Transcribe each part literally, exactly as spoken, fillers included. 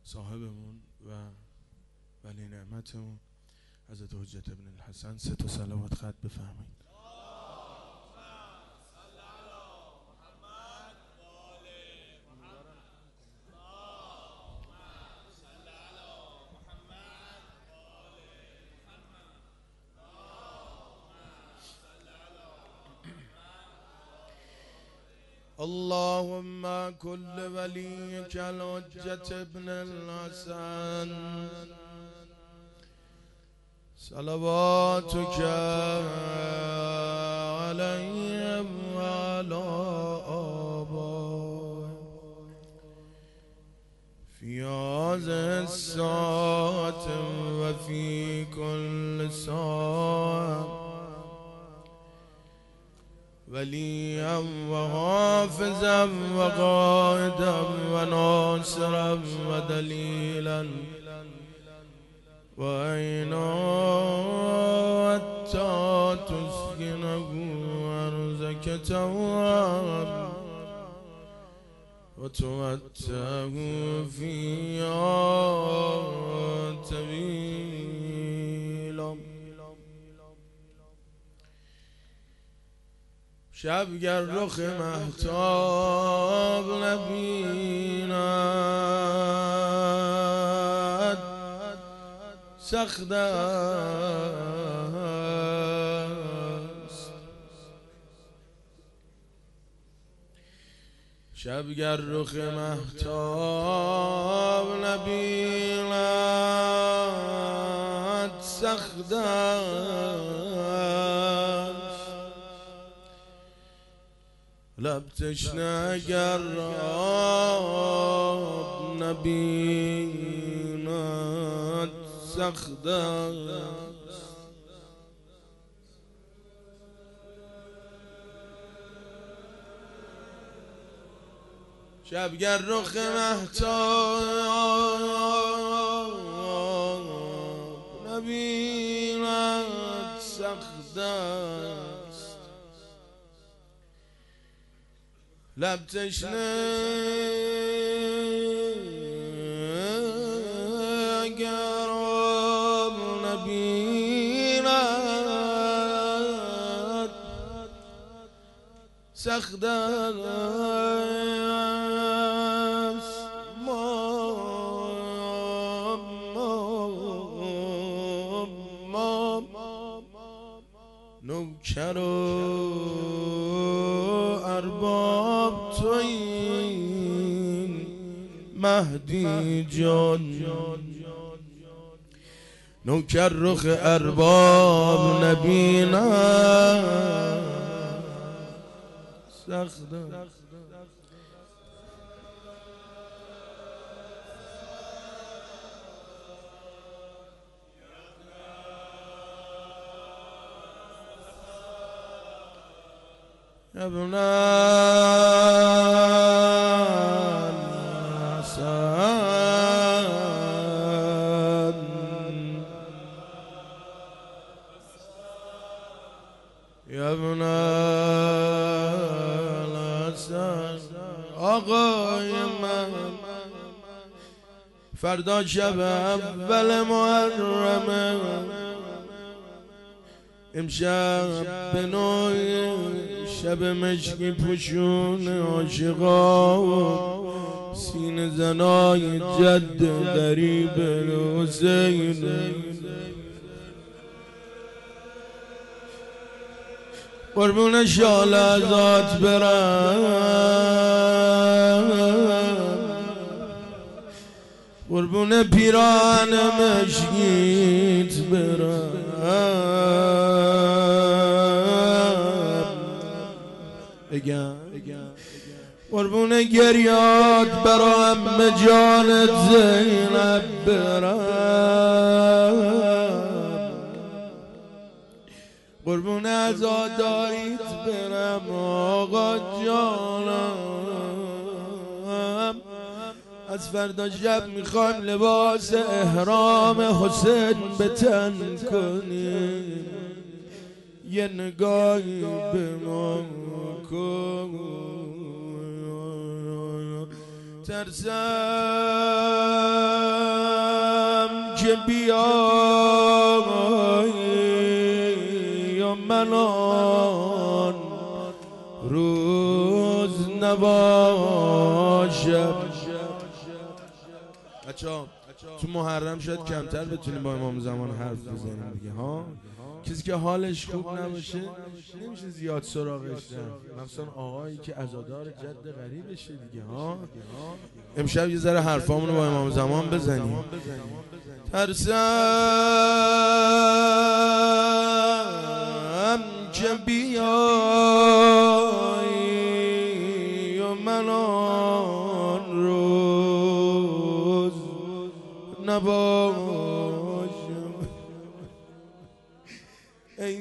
صاحبمون و ولی نعمتمون حضرت حجت ابن الحسن سه تا صلوات خط بفرمایید. اللهم كل وليك الحجة ابن الحسن صلواتك عليهم وعلى آبائهم في هذه الساعة وفي كل ساعة وليا وحافظا وقائدا وناصرا ودليلا وعينا حتى تسكنه أرضك توابا وتمتعه فيها طويلا. شب گر رخ مهتاب نبیند سخت است، شب گر رخ مهتاب نبیند سخت است، لب تشنه اگر آب نبیند سخت است، شب گر رخ مهتاب نبیند سخت است، لب تشنه اگر آب نبیند سخت است. ما ما ما نوکر و ارباب توییم مهدی جان، نوکر رخ ارباب نبیند سخت است. ابن الحسن یا ابن الحسن آقای من، فردا شب اول محرمه، امشب به نوع شب مشکی پوشون عاشقا و سینه زنای جد غریب حسین، قربون شال ازات برم، قربون پیران مشکیت برم، بگم قربون گریات برا ام جانت زینب برم، قربون عزاداریت برم آقا جانم. از فردا شب میخوایم لباس احرام حسین به تن کنیم، یه نگاهی به ما کن، ترسم که بیایی و من آن روز نباشم. بچه‌ها تو محرم شاید کمتر بتونیم با امام زمان حرف بزنیم دیگه ها. کسی که حالش خوب نباشه نمیشه زیاد سراغش رفت، مثلا آقایی که عزادار جد غریبشه دیگه ها. امشب یه ذره حرفامونو با امام زمان بزنیم. ترسم که بیایی و من آن روز نباشم. ای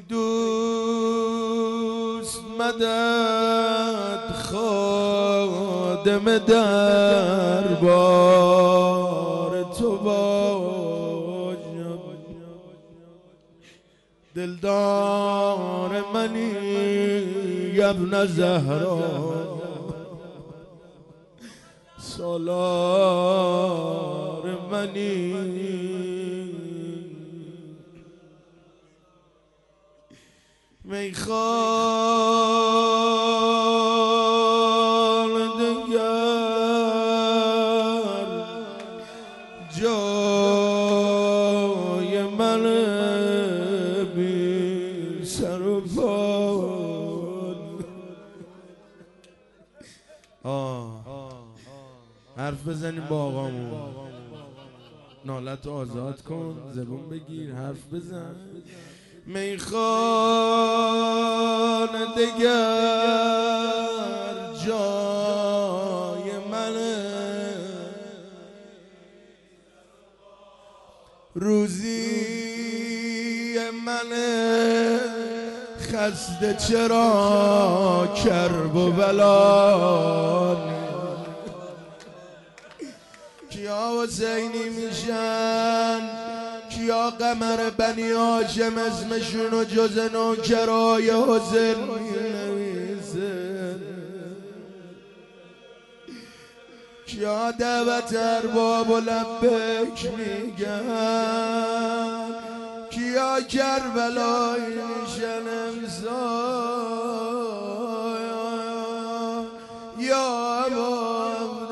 دوست مدد خادم دربار تو باشم. دلدار منی ابن زهرا، سالار منی. میخوان دگر جای من بی سر و پا. آه حرف بزنیم با آقامون، نالت آزاد کن، زبون بگیر، حرف بزن. میخوان دگر جای منه، روزی منه، خسته چرا کرب و بلا. کیا حسینی میشن، کیا قمر بنی هاشم اسمشونو جز نوکرای حسین مینویسه. کیا دعوت ارباب و لبک میگن، کیا کربلایی میشن امسال. یا ابا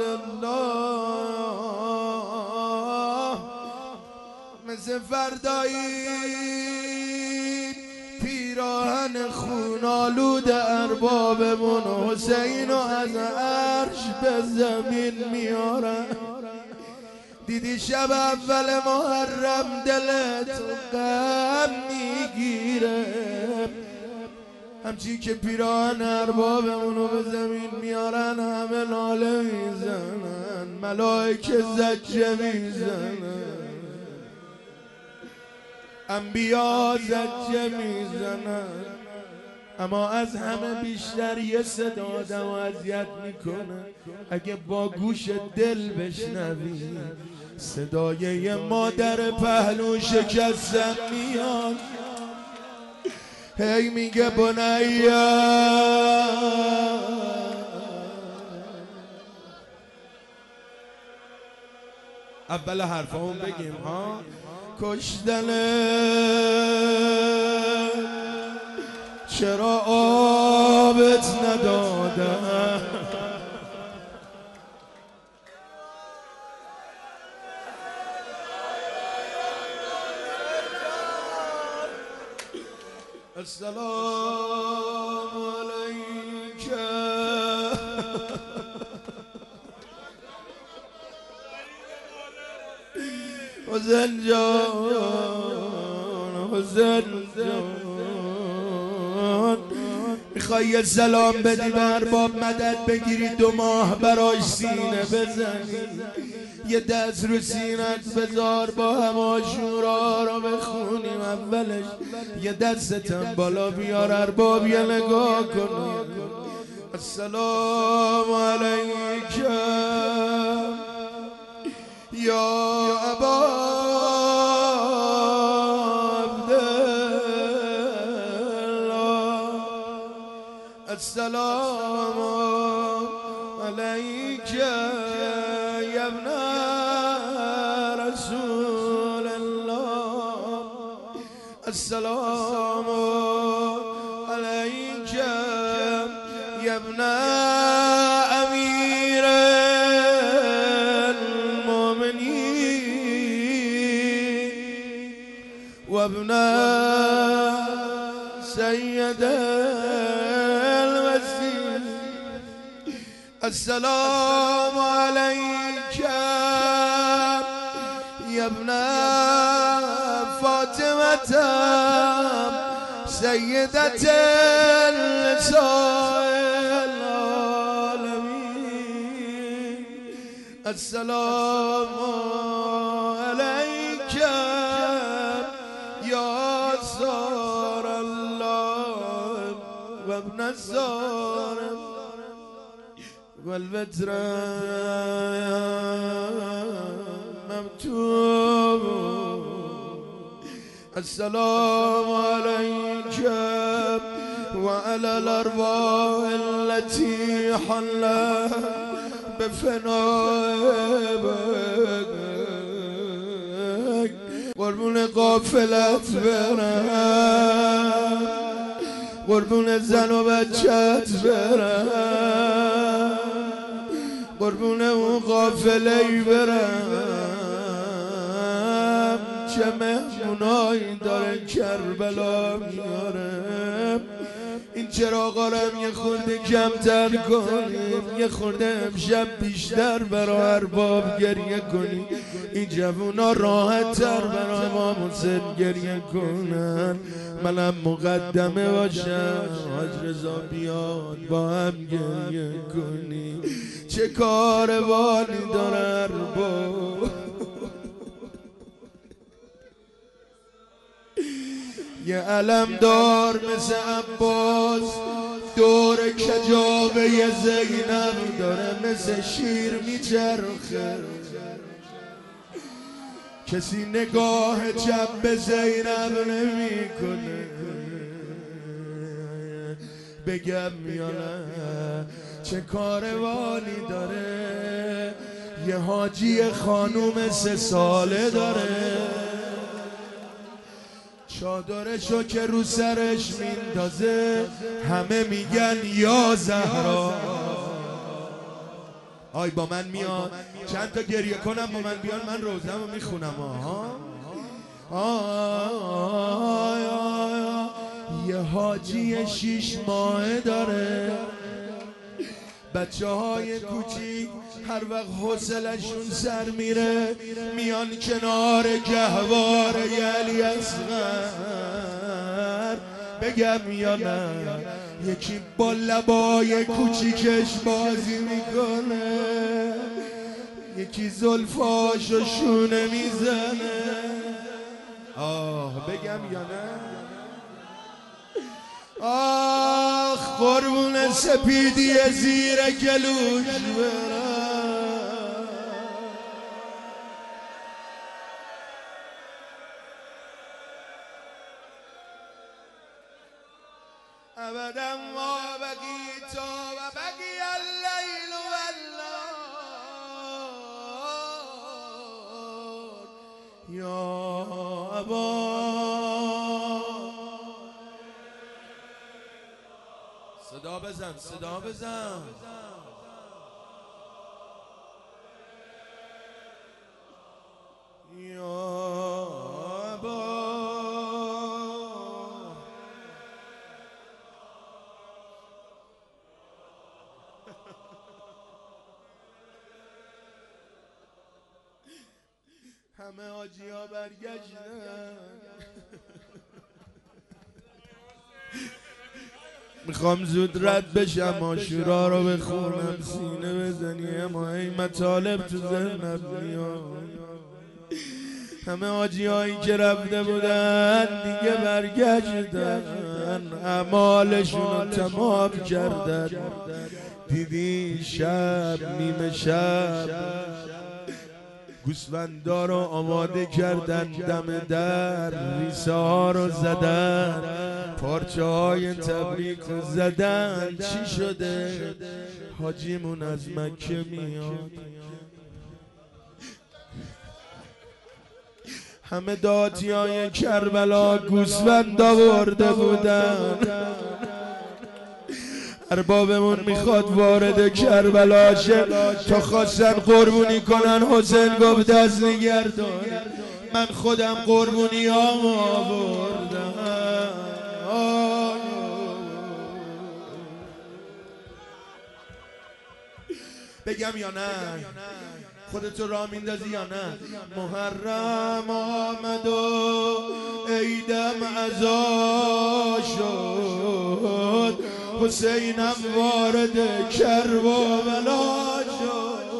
عبدالله مثل فردایی پیراهن خونالود اربابمون حسین و از عرش به زمین میارن. دیدی شب اول محرم دلت غم میگیره، همچی که پیراهن اربابمونو به زمین میارن همه ناله میزنن، ملائکه زجه میزنن، انبیا زجه میزنن. اما از همه بیشتر یه صدا آدم اذیت میکنه، اگه با گوش دل بشنوی صدای یه مادر پهلو شکستن میاد. هی میگه بنیا اول حرفامون بگیم ها. کشتنه چرا آبت ندادن، السلام علیک حسین جان، حسین جان. میخوای یه سلام بدی به ارباب مدد بگیری، دو ماه براش سینه بزنی، یه دست رو سینت بذار با هم آشورا رو بخونیم. اولش یه دستتم بالا بیار ارباب یه نگاه کن. السلام علیک یا ابا عبدالله، السلام علیک یا ابن رسول الله. السلام عليك يا ابن أمير المؤمنين وابن سيد المسجد. السلام عليك يا ابن فاطمة سيدة النساء العالمين. السلام عليك يا زار الله وابن الزار والبدر مكتوب. السلام عليك وعلى الأرواح التي حلت بفنائك قربون قافلت برم قربون زن و بچت برم قربون اون قافله برم چه مهمونایی داره کربلا میاره. این چراغا رو یه خورده کمتر کنیم یه خورده امشب بیشتر برای ارباب گریه کنیم. این جوونا راحت تر برای امام حسین گریه کنن. منم مقدمه باشم حاج رضا بیاد با هم گریه کنیم. چه کاروانی داره ارباب. یه علم دار مثل عباس دور کجاوه زینب داره مثل شیر میچرخه. کسی نگاه چپ به زینب نمی کنه. بگم یا نه چه کاروانی داره. یه حاجی خانوم سه ساله داره چادرشو که رو سرش میندازه همه میگن یا زهرا. آی با من میاد چند تا گریه کنم با من بیان من روزمو میخونم. آها آی آی یه حاجی شیش ماهه داره. بچه های کوچیک هر وقت حوصلشون سر میره میان کنار گهواره علی اصغر. بگم یا نه یکی با لبای کوچیکش بازی میکنه یکی زلفاشو شونه میزنه. آه بگم یا نه. آخ قربون سپیدی زیر گلوش برم. ابدا ما بقیت و بقی اللیل والنهار یا ابا. صدا بزن صدا بزن. یا ابا همه حاجی ها برگشتن. میخوام زود رد بشم عاشورا رو بخونم سینه بزنی اما ای مطالب تو ذهنم میاد. همه حاجی هایی که رفته بودن دیگه برگشتن اعمالشون رو تمام کردن. دیدی شب نیمه شب گوسفندا رو آماده کردن دم در ریسه ها رو زدن پارچه های تبریک رو زدن. چی شده؟ حاجیمون از مکه میاد. همه دادیای کربلا گوسفند آورده بودن. اربابمون میخواد وارد کربلا شه، تا خواستن قربونی کنن حسین گفت دست نگردار، من خودم قربونی ها آوردم. بگم یا نه؟ خودتو را میندازی یا نه؟ محرم آمد و عیدم عزا شد، حسینم وارد کربلا شد.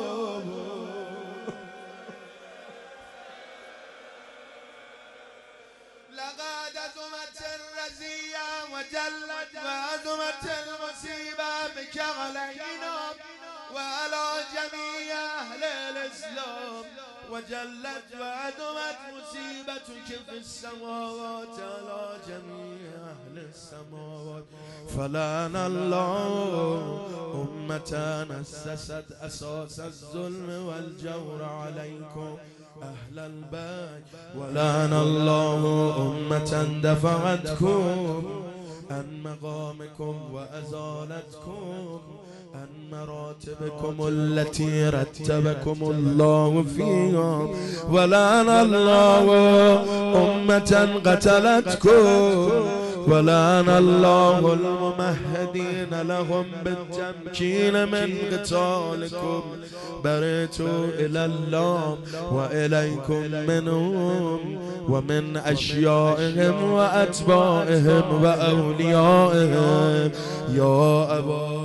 لقد عظمت الرزیه و جلت و عظمت المصیبه بک علینا و علی جمیع اهل الاسلام و جلت و عظمت مصیبتک فی السماوات علی جمیع اهل السماوات. فلعن الله امة اسست اساس الظلم والجور علیکم اهل البیت ولعن الله امة دفعتکم عن مقامكم وازالتكم عن مراتبكم التي رتبكم الله فيها ولعن الله امة قتلتكم ولعن الله الممهدين لهم بالتمكين من قتالكم. برئت الى الله واليكم منهم ومن اشيائهم واتباعهم واوليائهم. يا ابا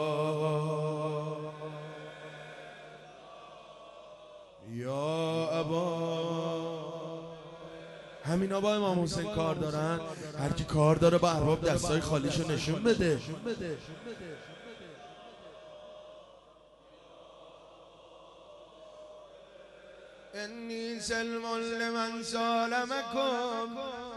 یا ابا. همین با امام حسین کار دارن. هر کی کار داره با ارباب دستای خالیشو نشون بده. انی سلم لمن سالمکم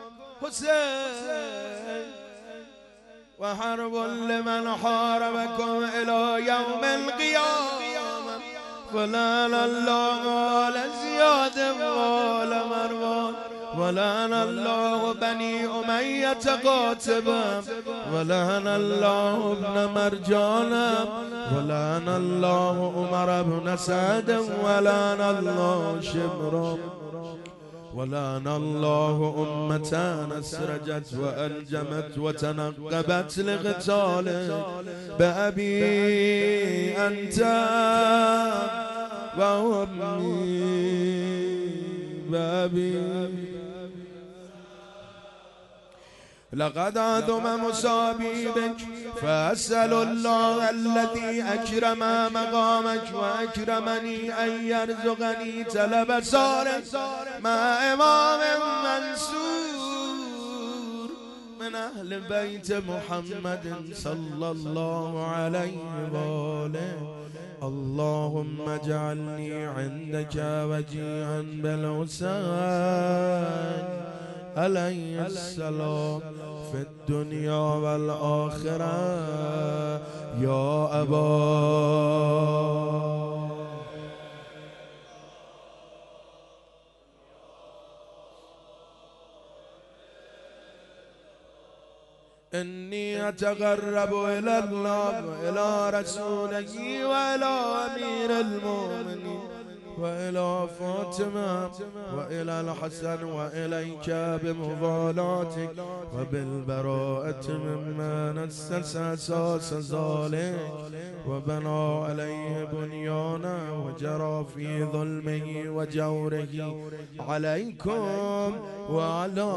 حسین و حرب لمن حاربکم الی یوم القیامه. ولعن الله آل زیاد وآل مروان ولعن الله بني أمية قاتبا ولعن الله ابن مرجانا ولعن الله عمر بن سعد ولعن الله شمرا ولعن الله أمة أسرجت وألجمت وتنقبت لقتاله بأبي أنت وأمي بأبي. لقد عظم مصابي بك فأسأل الله الذي أكرم مقامك وأكرمني أن يرزقني طلب سارك مع إمام منصور من أهل بيت محمد صلى الله عليه وآله. اللهم اجعلني عندك وجيها بالحسين عليه السلام في الدنيا والآخرة. يا أبا إني أتقرب إلى الله وإلى رسوله وإلى أمير المؤمنين وإلى فاطمة وإلى الحسن وإليك بموالاتك وبالبراءة ممن أسس أساس ذلك وبنى عليه بنيانا وجرى في ظلمه وجوره عليكم وعلى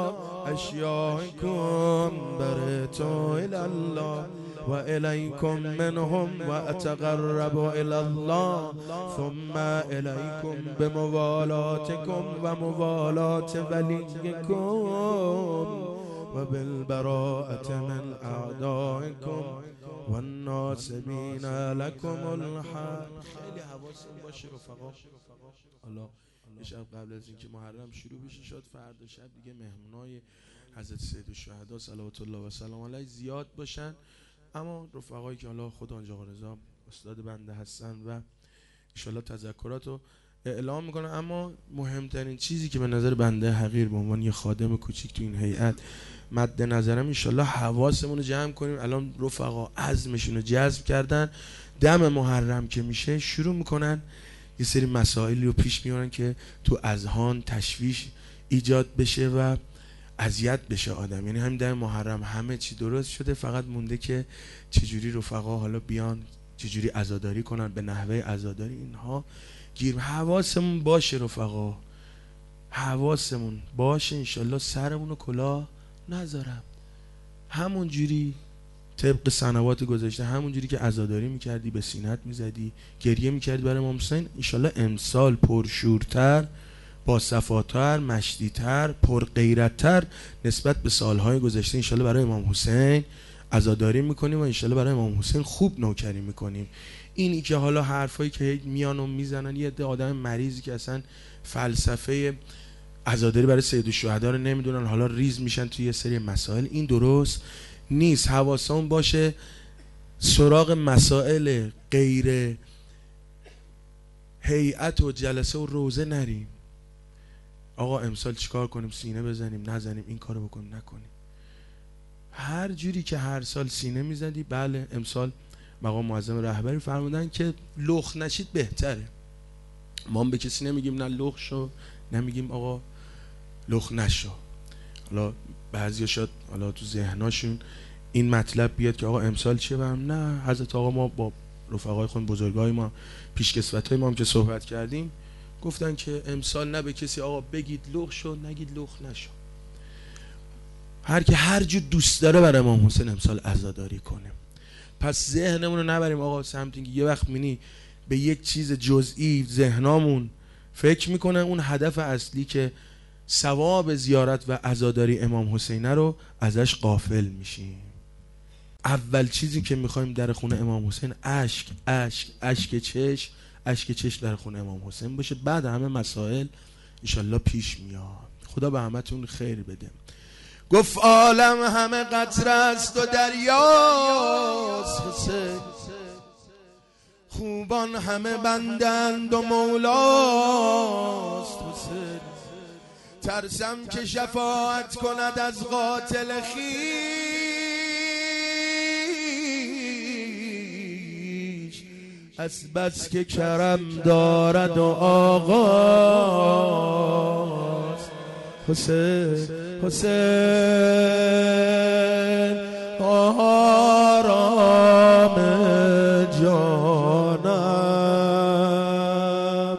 أشيائكم. برئت إلى الله وإليكم منهم وأتقرب إلى الله ثم إليكم بموالاتكم وموالاة وليكم وبالبراءة من أعدائكم والناصبين لكم الحق. خیلی حواستون باشه رفقا. حالا یه شب قبل از اینکه محرم شروع بشه شد فردا شب دیگه مهمونای حضرت سید الشهدا صلوات الله و سلام علیه زیاد باشن، اما رفقایی که حالا خود آنجا رضا استاد بنده هستن و ان شاءالله تذکراتو اعلام میکنه. اما مهمترین چیزی که به نظر بنده حقیر به عنوان یه خادم کوچیک تو این هیئت مد نظرم، انشالله حواسمون رو جمع کنیم. الان رفقا عزمشون رو جذب کردن، دم محرم که میشه شروع میکنن یه سری مسائلی رو پیش میارن که تو اذهان تشویش ایجاد بشه و اذیت بشه آدم. یعنی همین در محرم همه چی درست شده، فقط مونده که چجوری رفقا حالا بیان چجوری عزاداری کنن، به نحوه عزاداری اینها گیر. حواسمون باشه رفقا، حواسمون باشه انشالله سرمون رو کلاه نذارم. همون جوری طبق سنوات گذشته، همون جوری که عزاداری میکردی به سینت میزدی گریه میکردی برای امام حسین، انشالله امسال پرشورتر، با صفاتر، مشتیتر، پرغیرتر نسبت به سالهای گذشته انشالله برای امام حسین عزاداری میکنیم و انشالله برای امام حسین خوب نوکری میکنیم. اینی که حالا حرفایی که میان و میزنن یه عده آدم مریضی که اصلا فلسفه عزاداری برای سید الشهدا رو نمیدونن، حالا ریز میشن توی یه سری مسائل، این درست نیست. حواسمون باشه سراغ مسائل غیر هیئت و جلسه و روزه نریم. آقا امسال چیکار کنیم؟ سینه بزنیم نزنیم، این کارو بکنیم نکنیم. هر جوری که هر سال سینه میزدی، بله امسال مقام معظم رهبری فرمودن که لخ نشید بهتره. ما هم به کسی نمیگیم نه لخ شو، نمیگیم آقا لخ نشو. حالا بعضیا شاید حالا تو ذهناشون این مطلب بیاد که آقا امسال چیه برم. نه حضرت آقا ما با رفقای خود بزرگای ما پیشکسوتای ما هم که صحبت کردیم گفتن که امسال نه به کسی آقا بگید لخ شو نگید لخ نشو. هر کی هر جو دوست داره برای امام حسین امسال عزاداری کنه. پس ذهنمون رو نبریم آقا سمت اینکه یه وقت مینی به یک چیز جزئی ذهنامون فکر میکنه اون هدف اصلی که ثواب زیارت و عزاداری امام حسین رو ازش غافل میشیم. اول چیزی که میخوایم در خونه امام حسین اشک اشک اشک چشم اشک چشم در خونه امام حسین باشه. بعد همه مسائل انشالله پیش میاد. خدا به همتون خیر بده. گفت عالم همه قطره است و دریاست حسین، خوبان همه بندند و مولاست حسین. ترسم که شفاعت کند از قاتل خویش، از بس که کرم دارد و آغاز حسین. حسین آرام جانم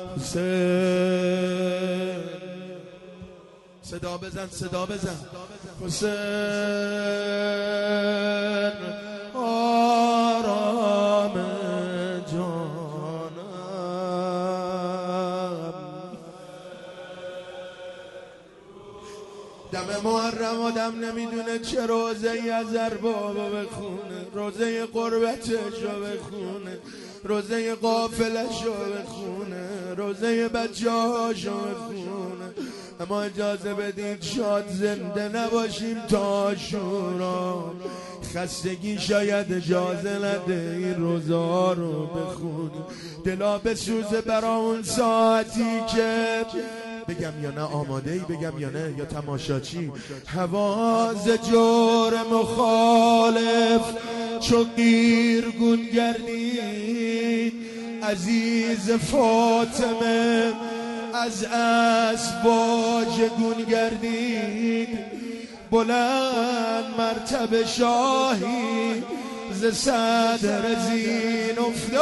حسین. صدا بزن صدا بزن حسین آرام جانم. دم محرم آدم نمیدونه چه روزه ای از ارباب بخونه، روزه قربتش رو بخونه، روزه قافلش رو بخونه، روزه بچه‌هاش رو بخونه. اما اجازه بدید شاد زنده نباشیم تا عاشورا. خستگی شاید اجازه نده این روزا رو بخونیم. دلا بسوزه برا اون ساعتی که بگم یا نه آماده ای بگم یا نه یا تماشاچی. حواز جور مخالف چو قیرگون گردید، عزیز فاطمه از اسباج گون گردید. بلند مرتبه شاهی ز صدر زین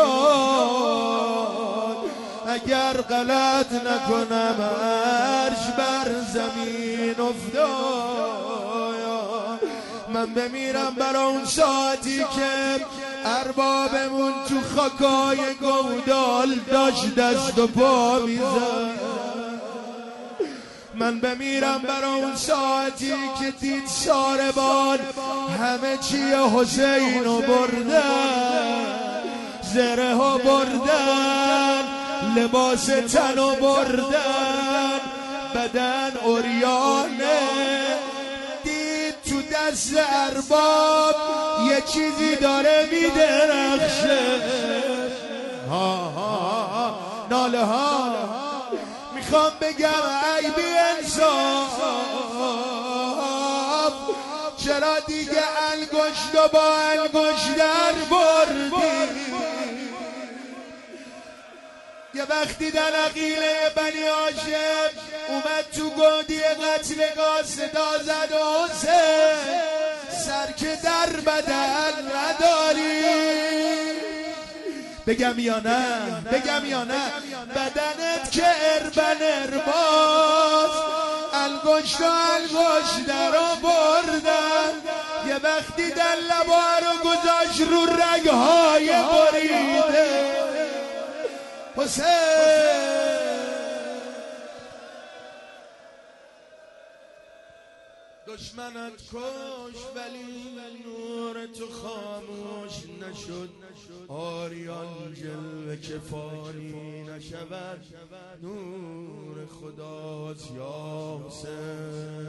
افتاد، اگر غلط نکنم عرش بر زمین افتاد. من بمیرم برا اون ساعتی که اربابمون تو خاکای گودال داشت دست و پا میزد. من بمیرم برا اون ساعتی که دید ساربان همه چی حسین رو بردن، زره ها بردن، لباس تن رو بردن، بدن عریانه. دید تو دست ارباب یه چیزی داره میدرخشه. ها ها ناله ها میخوام بگم ای بی انصاف چرا دیگه انگشت و با انگشت در بردی یه وقتی در عقیله بنی هاشم اومد تو گودی قتلگاه صدا زد و حسین سر که در بدن نداری بگم یا نه بگم یا نه بدنت که اربن ارباز انگشت و انگشت در بردن یه وقتی در لبا رو گذاشت رو رگهای بریده حسین دشمنت کش ولی نور تو خاموش نشد آریان جلوه که فانی نشود نور خداست یا حسین